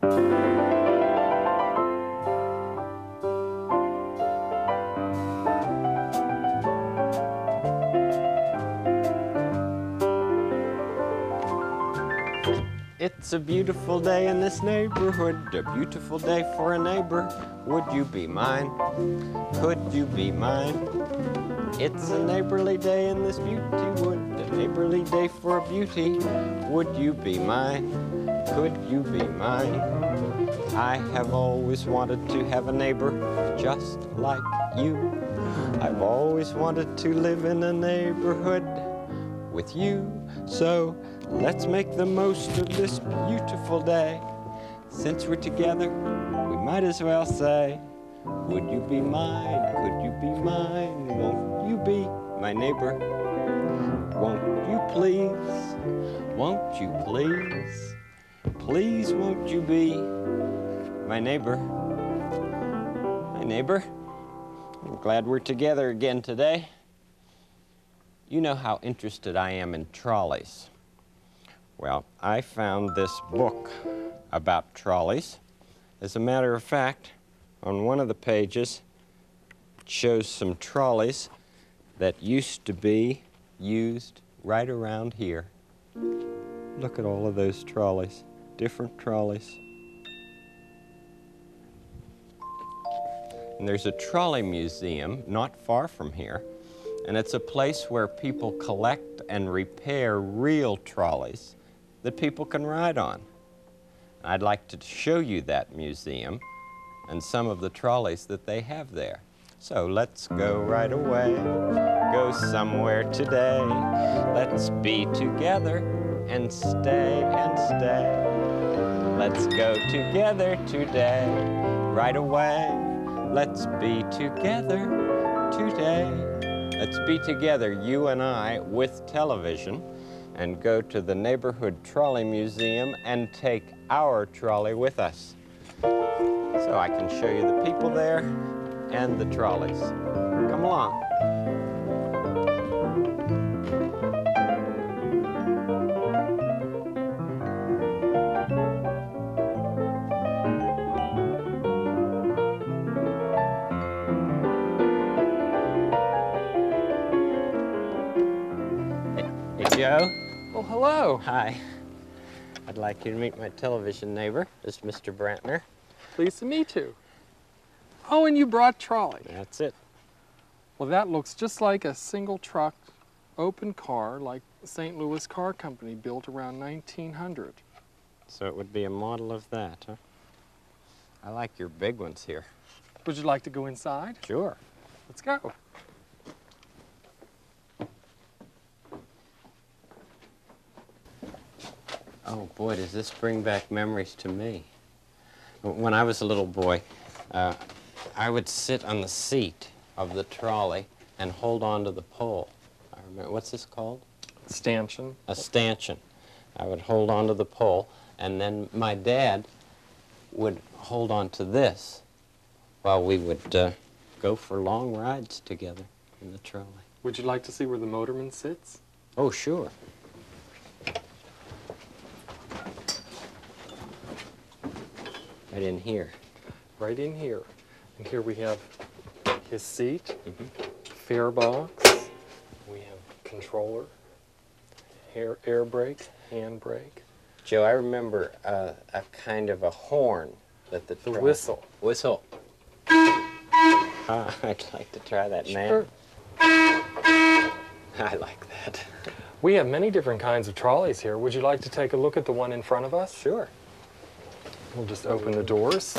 It's a beautiful day in this neighborhood, a beautiful day for a neighbor. Would you be mine? Could you be mine? It's a neighborly day in this beauty wood, a neighborly day for a beauty. Would you be mine? Could you be mine? I have always wanted to have a neighbor just like you. I've always wanted to live in a neighborhood with you. So let's make the most of this beautiful day. Since we're together, we might as well say, would you be mine? Could you be mine? Won't you be my neighbor? Won't you please? Won't you please? Please won't you be my neighbor? My neighbor, I'm glad we're together again today. You know how interested I am in trolleys. Well, I found this book about trolleys. As a matter of fact, on one of the pages, it shows some trolleys that used to be used right around here. Look at all of those trolleys, different trolleys. And there's a trolley museum not far from here, and it's a place where people collect and repair real trolleys that people can ride on. I'd like to show you that museum and some of the trolleys that they have there. So let's go right away, go somewhere today. Let's be together and stay and stay. Let's go together today, right away. Let's be together today. Let's be together, you and I, with television, and go to the Neighborhood Trolley Museum and take our trolley with us. So I can show you the people there and the trolleys. Come along. Hey, Joe. Well, hello. Hi. I'd like you to meet my television neighbor. This is Mr. Brantner. Pleased to meet you. Oh, and you brought trolley. That's it. Well, that looks just like a single truck, open car like the St. Louis Car Company built around 1900. So it would be a model of that, huh? I like your big ones here. Would you like to go inside? Sure. Let's go. Oh boy, does this bring back memories to me. When I was a little boy, I would sit on the seat of the trolley and hold on to the pole. I remember, what's this called? Stanchion. A stanchion. I would hold on to the pole, and then my dad would hold on to this while we would go for long rides together in the trolley. Would you like to see where the motorman sits? Oh, sure. Right in here. Right in here. And here we have his seat, fare box, we have controller, air brake, hand brake. Joe, I remember a kind of a horn that the whistle. Whistle. I'd like to try that, man. Sure. I like that. We have many different kinds of trolleys here. Would you like to take a look at the one in front of us? Sure. We'll just open the doors.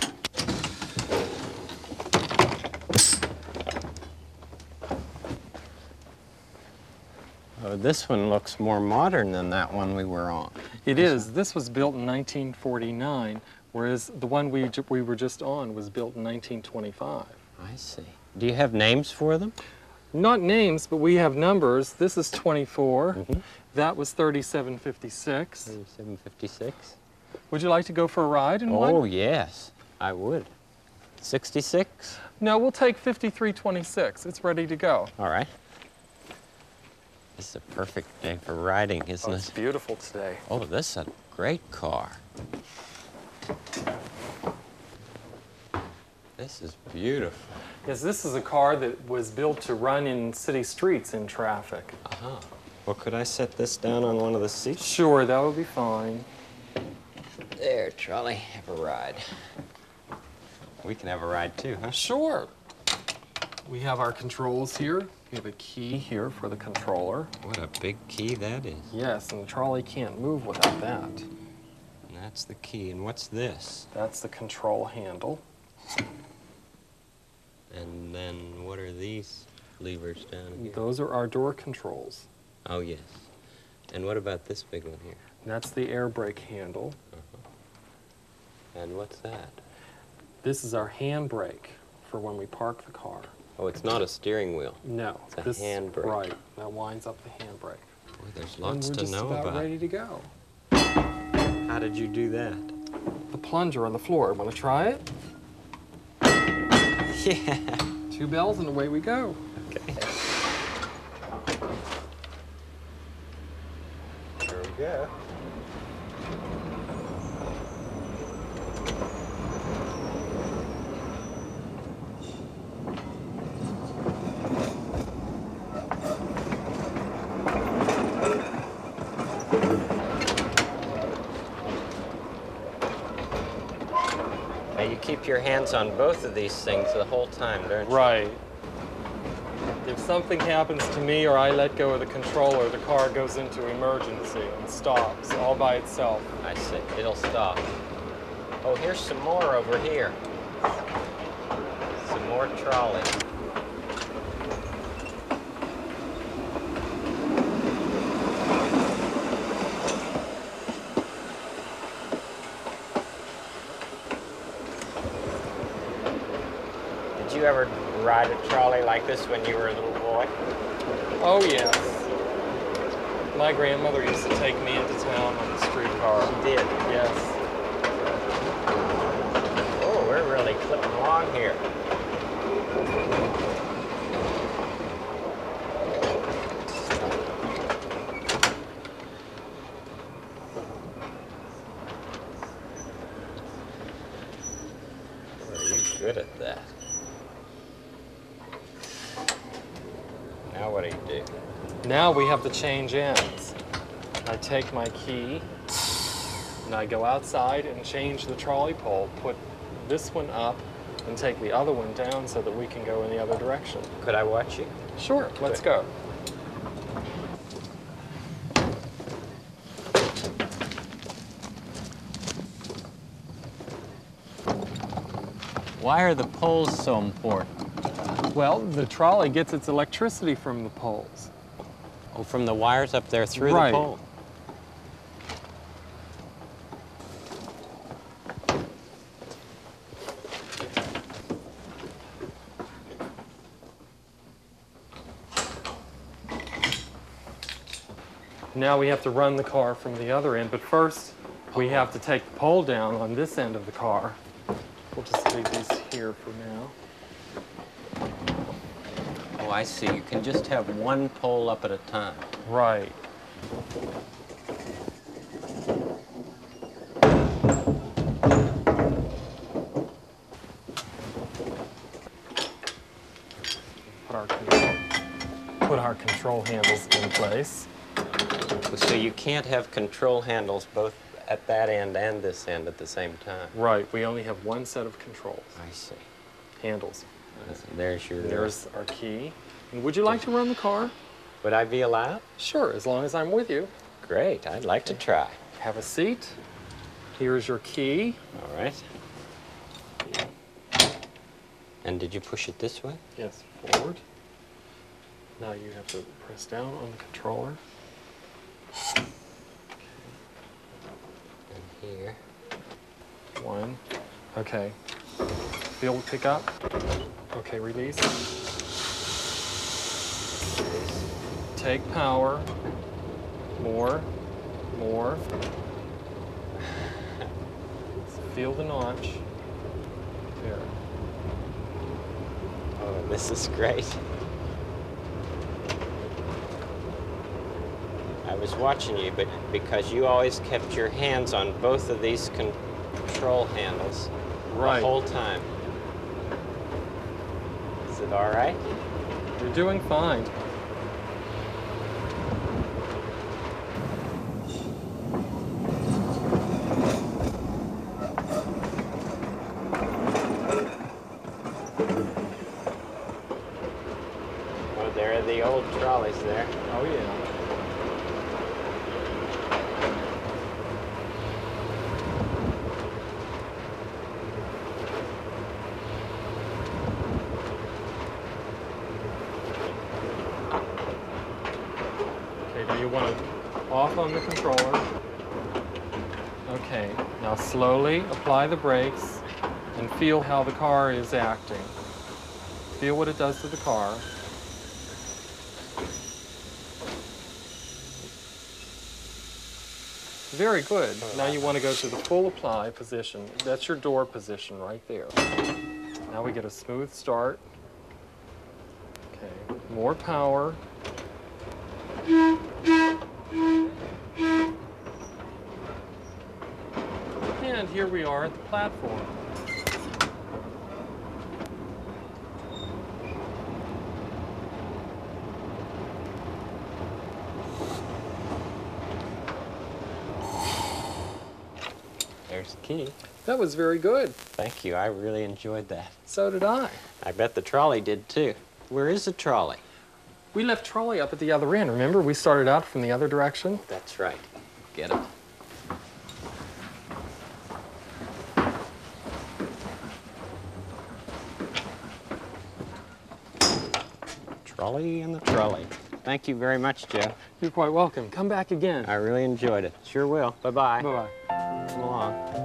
Oh, this one looks more modern than that one we were on. It is. This was built in 1949, whereas the one we were just on was built in 1925. I see. Do you have names for them? Not names, but we have numbers. This is 24. That was 3756. 3756. Would you like to go for a ride in one? Oh, yes, I would. 66? No, we'll take 5326. It's ready to go. All right. This is a perfect day for riding, isn't It's it? beautiful today. Oh, this is a great car. This is beautiful. Yes, this is a car that was built to run in city streets in traffic. Uh-huh. Well, could I set this down on one of the seats? Sure, that would be fine. There, Trolley, have a ride. We can have a ride too, huh? Sure. We have our controls here. We have a key here for the controller. What a big key that is. Yes, and the trolley can't move without that. And that's the key. And what's this? That's the control handle. And then what are these levers down here? Those are our door controls. Oh, yes. And what about this big one here? That's the air brake handle. And what's that? This is our handbrake for when we park the car. Oh, it's not a steering wheel. No. It's a this, handbrake. Right. That winds up the handbrake. Boy, there's lots and to know we're just about. ready to go. How did you do that? The plunger on the floor. Want to try it? Yeah. 2 bells and away we go. Okay. Here we go. Now you keep your hands on both of these things the whole time, don't you? Right. If something happens to me or I let go of the controller, the car goes into emergency and stops all by itself. I see. It'll stop. Oh, here's some more over here. Some more trolley. Did you ever ride a trolley like this when you were a little boy? Oh, yes. My grandmother used to take me into town on the streetcar. She did. Yes. Oh, we're really clipping along here. Boy, are you good at that? Now what do you do? Now we have to change ends. I take my key and I go outside and change the trolley pole, put this one up and take the other one down so that we can go in the other direction. Could I watch you? Sure, let's Good. go. Why are the poles so important? Well, the trolley gets its electricity from the poles. Oh, from the wires up there through Right. the pole. Now we have to run the car from the other end, but first we have to take the pole down on this end of the car. We'll just leave these here for now. Oh, I see. You can just have one pole up at a time. Right. Put our control handles in place. So you can't have control handles both at that end and this end at the same time. Right, we only have one set of controls, I see. handles. There's your... There's our key. And would you like to run the car? Would I be allowed? Sure, as long as I'm with you. Great. I'd like to try. Have a seat. Here's your key. All right. And did you push it this way? Yes, forward. Now you have to press down on the controller. And here. One. Okay. Feel pick up. Okay, release. Take power. More. More. Feel the notch. There. Oh, this is great. I was watching you, but because you always kept your hands on both of these control handles Right. the whole time. Is it all right? You're doing fine. Oh, there are the old trolleys there. Oh, yeah. Okay, now you want to off on the controller. Okay, now slowly apply the brakes and feel how the car is acting. Feel what it does to the car. Very good. Now you want to go to the full apply position. That's your door position right there. Now we get a smooth start. Okay, more power. And here we are at the platform. There's the key. That was very good. Thank you. I really enjoyed that. So did I. I bet the trolley did too. Where is the trolley? We left trolley up at the other end. Remember, we started out from the other direction? That's right. Get him. Trolley and the trolley. Thank you very much, Joe. You're quite welcome. Come back again. I really enjoyed it. Sure will. Bye-bye. Bye-bye. Come along.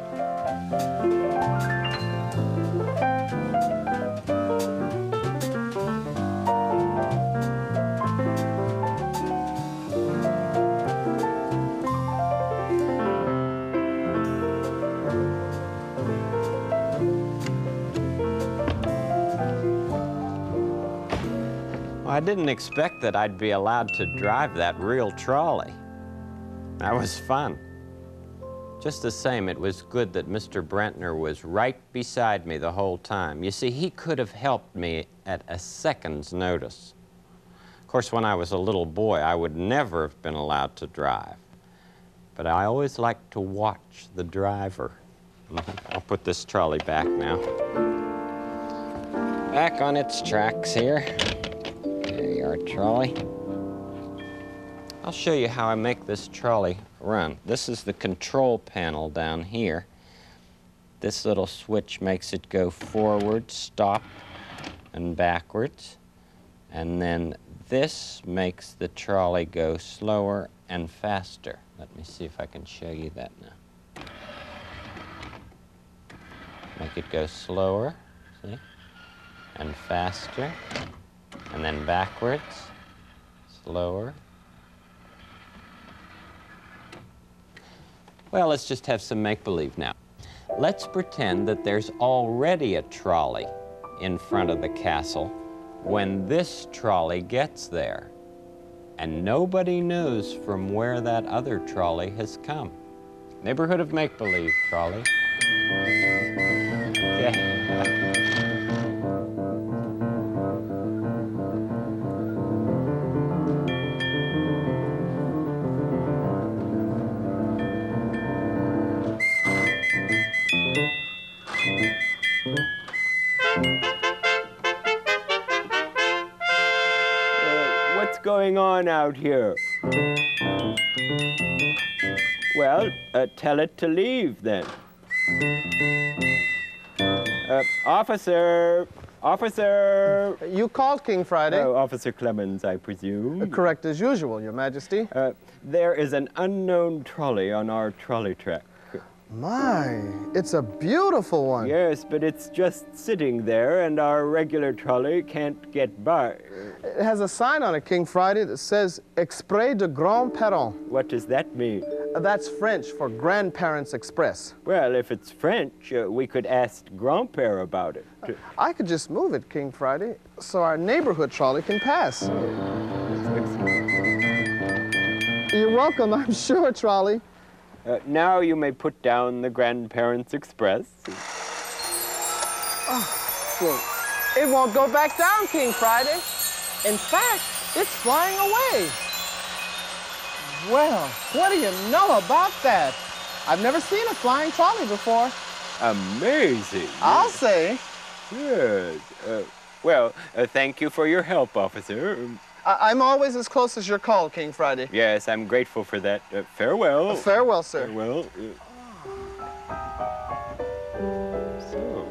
I didn't expect that I'd be allowed to drive that real trolley. That was fun. Just the same, it was good that Mr. Brentner was right beside me the whole time. You see, he could have helped me at a second's notice. Of course, when I was a little boy, I would never have been allowed to drive. But I always liked to watch the driver. I'll put this trolley back now. Back on its tracks here. There you are, trolley. I'll show you how I make this trolley run. This is the control panel down here. This little switch makes it go forward, stop, and backwards. And then this makes the trolley go slower and faster. Let me see if I can show you that now. Make it go slower, see? And faster. And then backwards, slower. Well, let's just have some make-believe now. Let's pretend that there's already a trolley in front of the castle when this trolley gets there. And nobody knows from where that other trolley has come. Neighborhood of make-believe, trolley. Okay. What's going on out here? Well, tell it to leave then. Officer! Officer! You called King Friday. Oh, Officer Clemens, I presume. Correct as usual, Your Majesty. There is an unknown trolley on our trolley track. My, it's a beautiful one. Yes, but it's just sitting there, and our regular trolley can't get by. It has a sign on it, King Friday, that says Exprès de Grand Parents. What does that mean? That's French for Grandparents Express. Well, if it's French, we could ask Grand-père about it. I could just move it, King Friday, so our neighborhood trolley can pass. You're welcome, I'm sure, trolley. Now you may put down the Grandparents Express. Well, it won't go back down, King Friday. In fact, it's flying away. Well, what do you know about that? I've never seen a flying trolley before. Amazing. I'll say. Yes. Well, thank you for your help, officer. I'm always as close as you're called, King Friday. Yes, I'm grateful for that. Farewell. Farewell, sir. Farewell. So.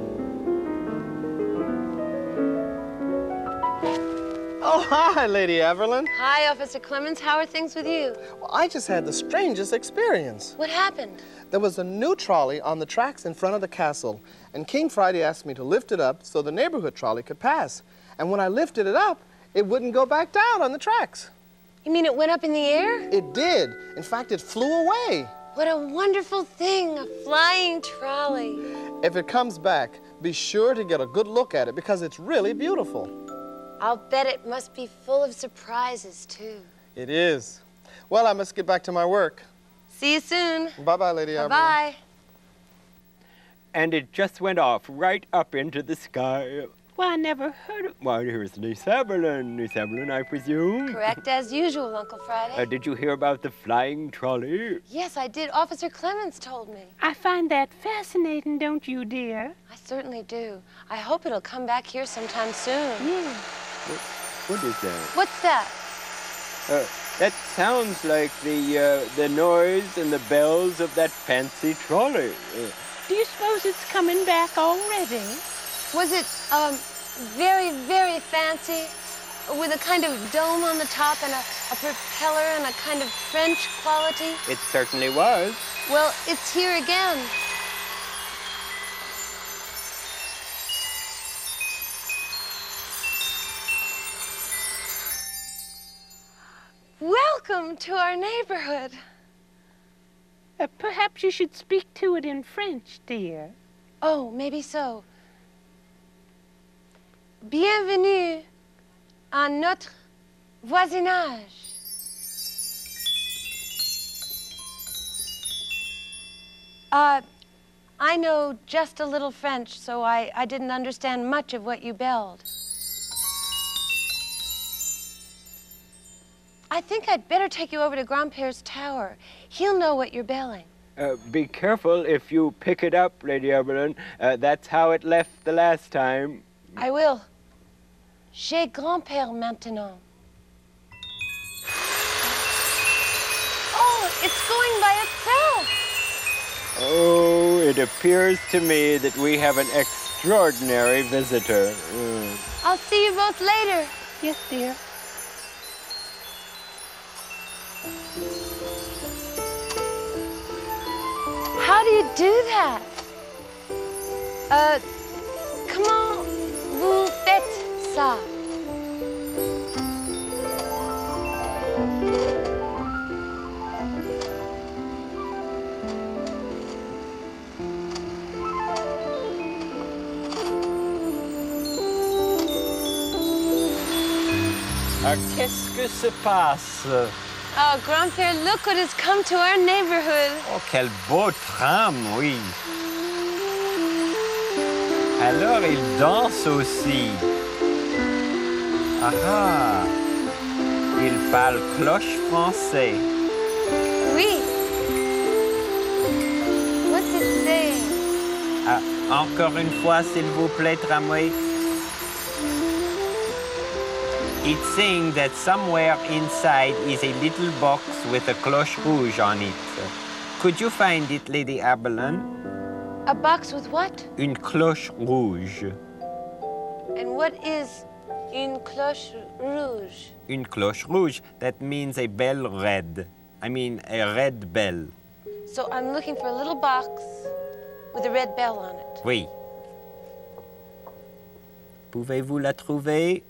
Oh, hi, Lady Evelyn. Hi, Officer Clemens. How are things with you? Well, I just had the strangest experience. What happened? There was a new trolley on the tracks in front of the castle, and King Friday asked me to lift it up so the neighborhood trolley could pass. And when I lifted it up, it wouldn't go back down on the tracks. You mean it went up in the air? It did. In fact, it flew away. What a wonderful thing, a flying trolley. If it comes back, be sure to get a good look at it because it's really beautiful. I'll bet it must be full of surprises, too. It is. Well, I must get back to my work. See you soon. Bye-bye, Lady Evelyn. Bye-bye. And it just went off right up into the sky. Well, I never heard of... Well, here's Niece Evelyn. Niece Evelyn, I presume. Correct as usual, Uncle Friday. Did you hear about the flying trolley? Yes, I did. Officer Clemens told me. I find that fascinating, don't you, dear? I certainly do. I hope it'll come back here sometime soon. Yeah. What is that? What's that? That sounds like the noise and the bells of that fancy trolley. Do you suppose it's coming back already? Was it, very, very fancy? With a kind of dome on the top and a propeller and a kind of French quality? It certainly was. Well, it's here again. Welcome to our neighborhood. Perhaps you should speak to it in French, dear. Oh, maybe so. Bienvenue à notre voisinage. I know just a little French, so I didn't understand much of what you belled. I think I'd better take you over to Grandpère's tower. He'll know what you're belling. Be careful if you pick it up, Lady Evelyn. That's how it left the last time. I will. J'ai Grand-Père maintenant. Oh, it's going by itself. Oh, it appears to me that we have an extraordinary visitor. I'll see you both later. Yes, dear. How do you do that? Comment vous faites ça? Qu'est-ce que se passe? Oh, Grand-Père, look what has come to our neighborhood. Oh, quel beau tram, oui. Alors, il danse aussi. Ah ah. Il parle cloche français. Oui. What's it saying? Ah, encore une fois, s'il vous plaît, tramway. It's saying that somewhere inside is a little box with a cloche rouge on it. Could you find it, Lady Evelyn? A box with what? Une cloche rouge. And what is une cloche rouge? Une cloche rouge, that means a bell red. I mean, a red bell. So I'm looking for a little box with a red bell on it. Oui. Pouvez-vous la trouver?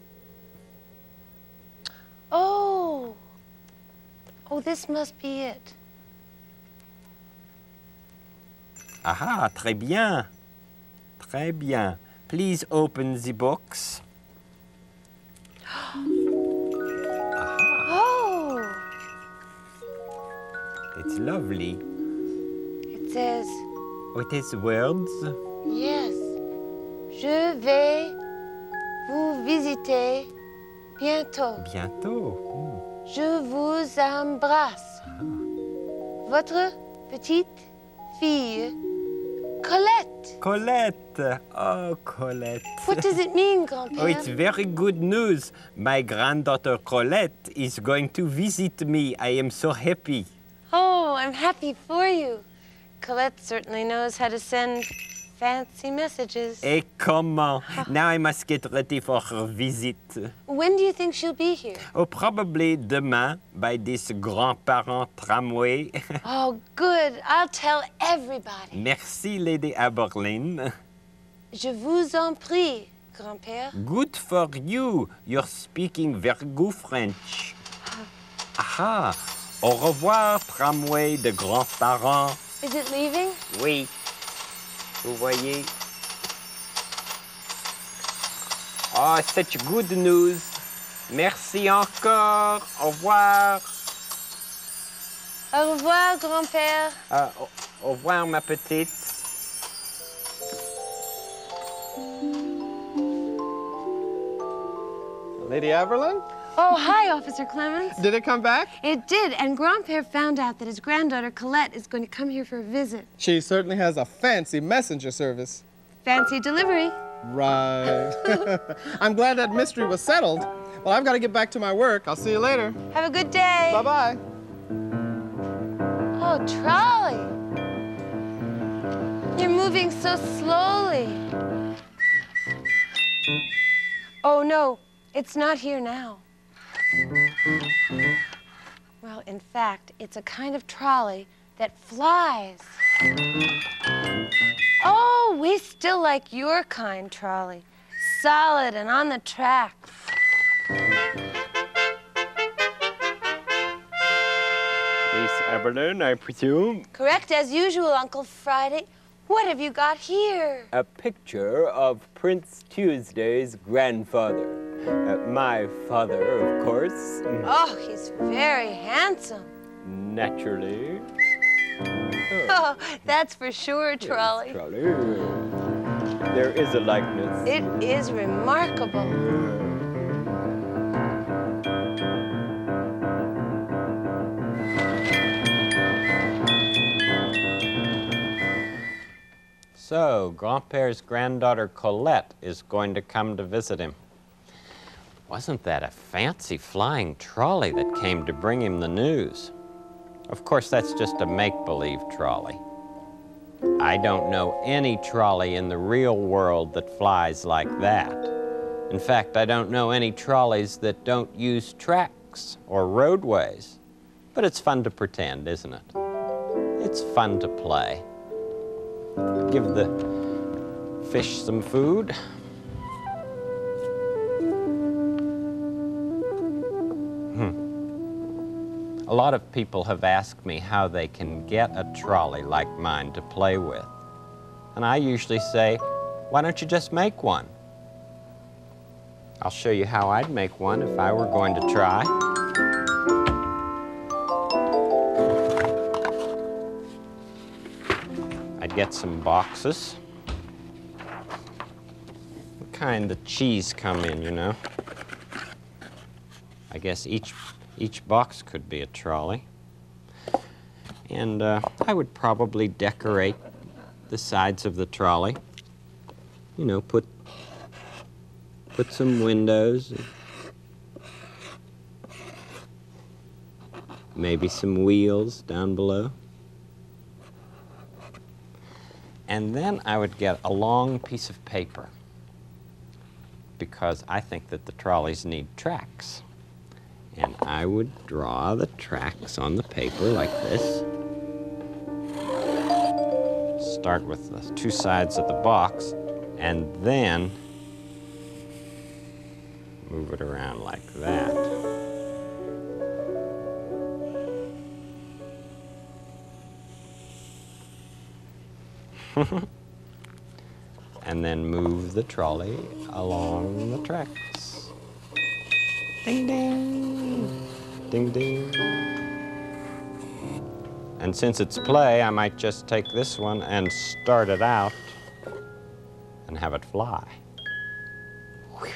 Oh. Oh, this must be it. Ah, très bien. Très bien. Please open the box. Oh. it's lovely. It says, What is words? yes, je vais vous visiter bientôt. Bientôt. Je vous embrasse. Votre petite fille, Colette. Colette. Oh, Colette. What does it mean, Grand-Père? Oh, it's very good news. My granddaughter Colette is going to visit me. I am so happy. Oh, I'm happy for you. Colette certainly knows how to send fancy messages. Et comment? Now I must get ready for her visit. When do you think she'll be here? Oh, probably demain by this grand-parent tramway. Oh, good. I'll tell everybody. Merci, Lady Aberlin. Je vous en prie, Grand-Père. Good for you. You're speaking very good French. Aha. Au revoir, tramway de grands-parents. Is it leaving? Oui. Vous voyez? Oh, such good news. Merci encore. Au revoir. Au revoir, Grand-Père. Au revoir, ma petite. Lady Aberlin? Oh, hi, Officer Clemens. Did it come back? It did, and Grand-Père found out that his granddaughter Colette is going to come here for a visit. She certainly has a fancy messenger service. Fancy delivery. Right. I'm glad that mystery was settled. Well, I've got to get back to my work. I'll see you later. Have a good day. Bye-bye. Oh, trolley. You're moving so slowly. Oh, no, it's not here now. Well, in fact, it's a kind of trolley that flies. Oh, we still like your kind trolley. Solid and on the tracks. Miss Aberlin, I presume. Correct as usual, Uncle Friday. What have you got here? A picture of Prince Tuesday's grandfather. My father, of course. Oh, he's very handsome. Naturally. Oh, that's for sure, trolley. Trolley. There is a likeness. It is remarkable. So, Grand-Père's granddaughter Colette is going to come to visit him. Wasn't that a fancy flying trolley that came to bring him the news? Of course, that's just a make-believe trolley. I don't know any trolley in the real world that flies like that. In fact, I don't know any trolleys that don't use tracks or roadways. But it's fun to pretend, isn't it? It's fun to play. Give the fish some food. A lot of people have asked me how they can get a trolley like mine to play with. And I usually say, why don't you just make one? I'll show you how I'd make one if I were going to try. I'd get some boxes. What kind of cheese come in, you know? I guess each box could be a trolley. And I would probably decorate the sides of the trolley. You know, put some windows. Maybe some wheels down below. And then I would get a long piece of paper because I think that the trolleys need tracks. And I would draw the tracks on the paper like this. Start with the two sides of the box and then move it around like that. And then move the trolley along the tracks. Ding, ding. Ding, ding. And since it's play, I might just take this one and start it out and have it fly. Whew.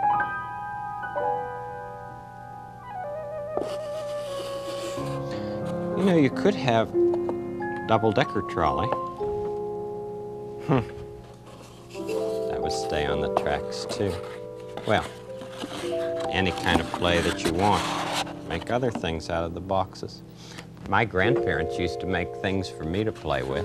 You know, you could have double-decker trolley. That would stay on the tracks, too. Well, any kind of play that you want. Make other things out of the boxes. My grandparents used to make things for me to play with.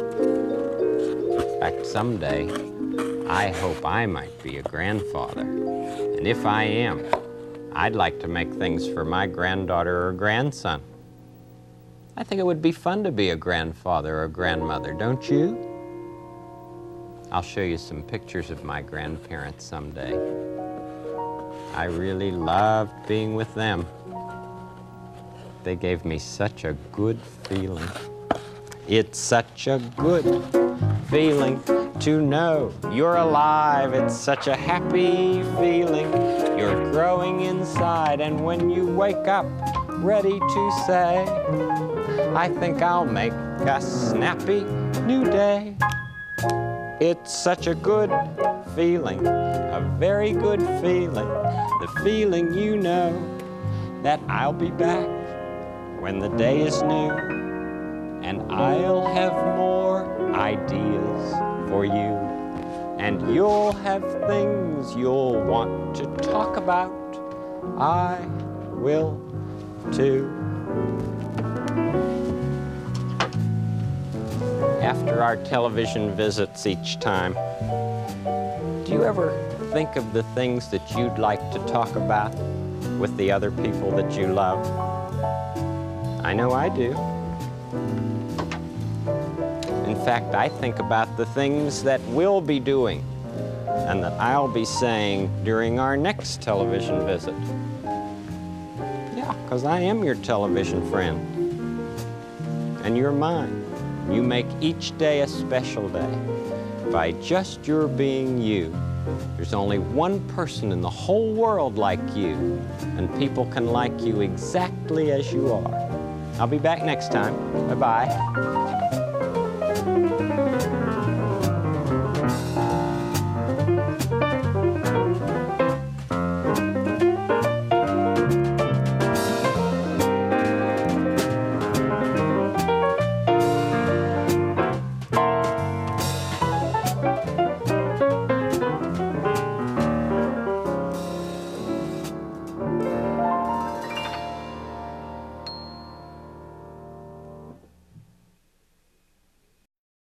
In fact, someday, I hope I might be a grandfather. And if I am, I'd like to make things for my granddaughter or grandson. I think it would be fun to be a grandfather or grandmother, don't you? I'll show you some pictures of my grandparents someday. I really loved being with them. They gave me such a good feeling. It's such a good feeling to know you're alive. It's such a happy feeling. You're growing inside, and when you wake up, ready to say, I think I'll make a snappy new day. It's such a good feeling, a very good feeling, the feeling you know that I'll be back when the day is new, and I'll have more ideas for you, and you'll have things you'll want to talk about. I will too. After our television visits each time, do you ever think of the things that you'd like to talk about with the other people that you love? I know I do. In fact, I think about the things that we'll be doing and that I'll be saying during our next television visit. Yeah, because I am your television friend. And you're mine. You make each day a special day by just your being you. There's only one person in the whole world like you, and people can like you exactly as you are. I'll be back next time. Bye-bye.